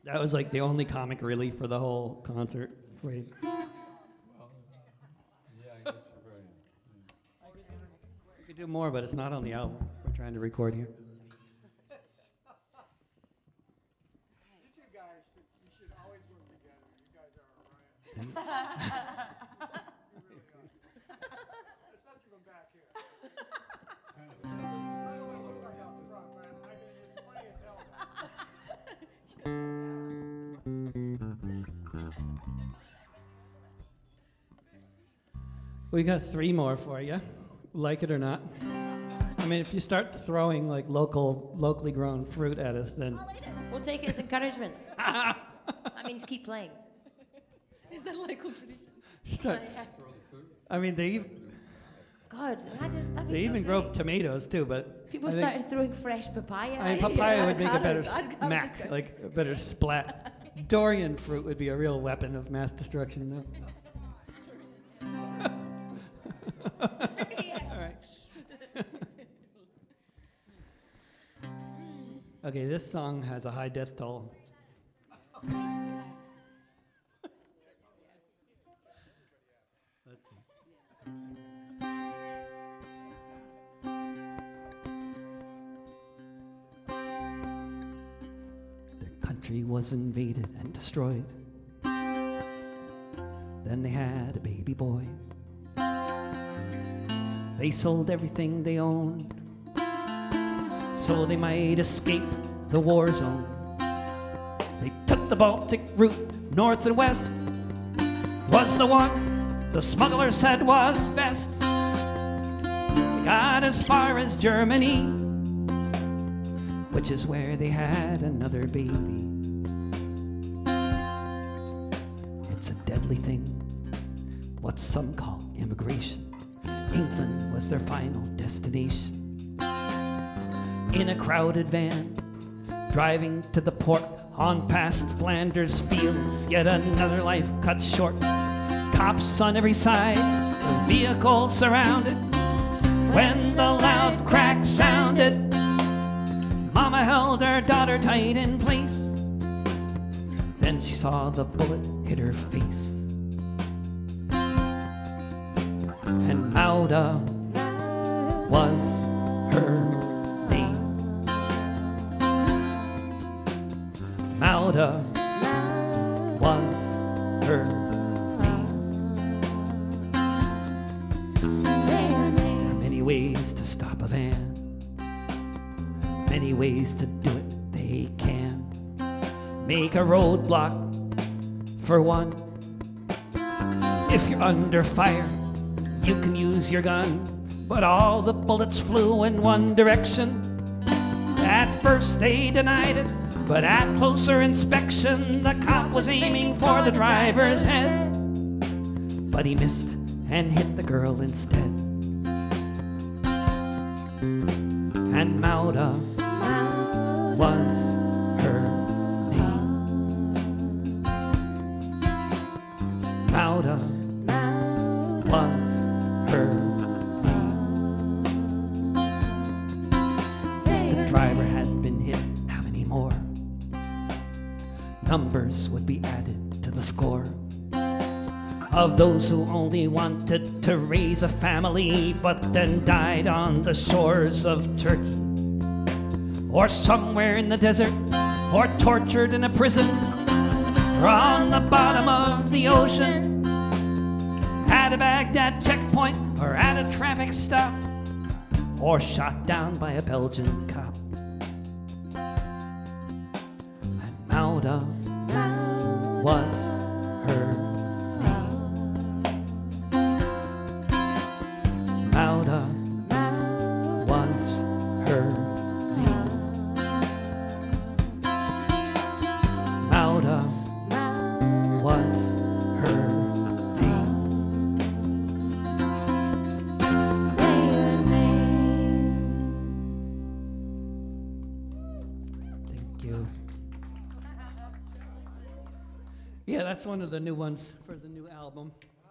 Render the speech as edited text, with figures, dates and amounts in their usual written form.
That was like the only comic relief for the whole concert. Wait. We could do more, but it's not on the album. We're trying to record here. You guys, you should always work together. You guys are a riot. You really are. Especially from back here. I don't know what it looks like out the front, but I mean, it's funny as hell. We got 3 more for you, like it or not. I mean, if you start throwing like locally grown fruit at us, then I'll eat it. We'll take it as encouragement. That means keep playing. Is that local tradition? start. I mean, God, imagine that'd be they so even great. grow tomatoes too, but People I think- started throwing fresh papaya. I mean, at you. papaya would make a better avocados. I'm smack, just going- like a better splat. Dorian fruit would be a real weapon of mass destruction, though. All right. Okay, this song has a high death toll. Let's see. Their country was invaded and destroyed. Then they had a baby boy. They sold everything they owned so they might escape the war zone. They took the Baltic route north and west, was the one the smuggler said was best. They got as far as Germany, which is where they had another baby. It's a deadly thing, what some call immigration. England was their final destination. In a crowded van, driving to the port on past Flanders fields, yet another life cut short. Cops on every side, the vehicle surrounded. When the loud crack sounded, Mama held her daughter tight in place. Then she saw the bullet hit her face. And Mauda was her name. Mauda was her name. There are many ways to stop a van, many ways to do it they can. Make a roadblock for one. If you're under fire, you can use your gun, but all the bullets flew in one direction. At first they denied it, but at closer inspection, the cop was aiming for the driver's head. But he missed and hit the girl instead. And Mauda was her name. Mauda was her name. If the driver had been hit, how many more numbers would be added to the score of those who only wanted to raise a family but then died on the shores of Turkey, or somewhere in the desert, or tortured in a prison, or on the bottom of the ocean, at a Baghdad checkpoint, or at a traffic stop, or shot down by a Belgian cop. And Mauda was her name. Mauda was her name. Mauda was her name. Thank you. Yeah, that's one of the new ones for the new album.